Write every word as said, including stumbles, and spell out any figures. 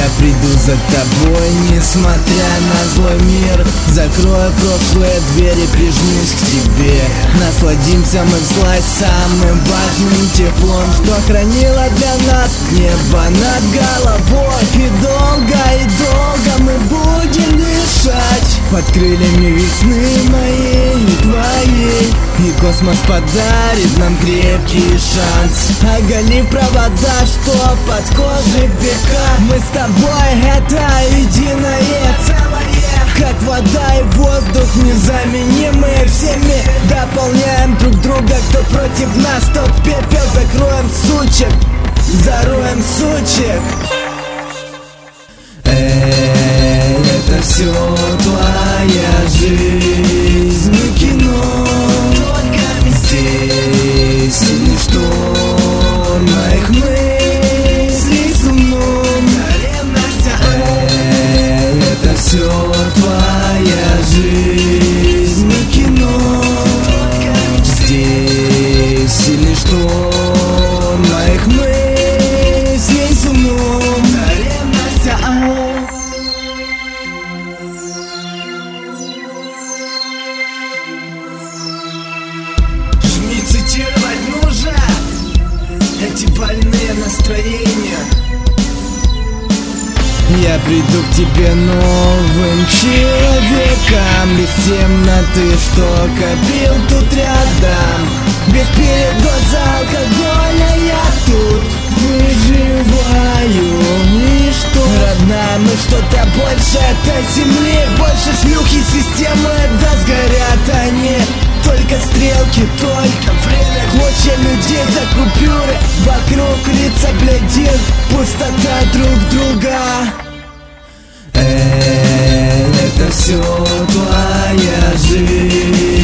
Я приду за тобой, несмотря на злой мир. Закрою прошлые двери, прижмусь к тебе. Насладимся мы всласть самым важным теплом, что хранило для нас небо над головой. И долго, и долго мы будем дышать под крыльями весны моей и твоей. И космос подарит нам крепкий шанс, оголив провода, что под кожей века. Мы с тобой это единое целое, как вода и воздух, незаменимые всеми. Дополняем друг друга, кто против нас, тот пепел. Закроем сучек, зароем сучек. Эй, это все твоя жизнь, не кино. Здесь сильный шторм моих мыслей с умом. Эй, это все твоя жизнь, не кино. Здесь сильный шторм моих мыслей с умом. Цитировать нужно эти больные настроения. Я приду к тебе новым человеком, без темноты, что копил тут рядом. Без передоза алкоголя я тут выживаю. И что, родная, мы что-то больше этой земли, больше шлюхи системы, да сгорят они. Только стрелки, только время. Куча людей за купюры, вокруг лица блядин, пустота друг друга. Эй, это все твоя жизнь.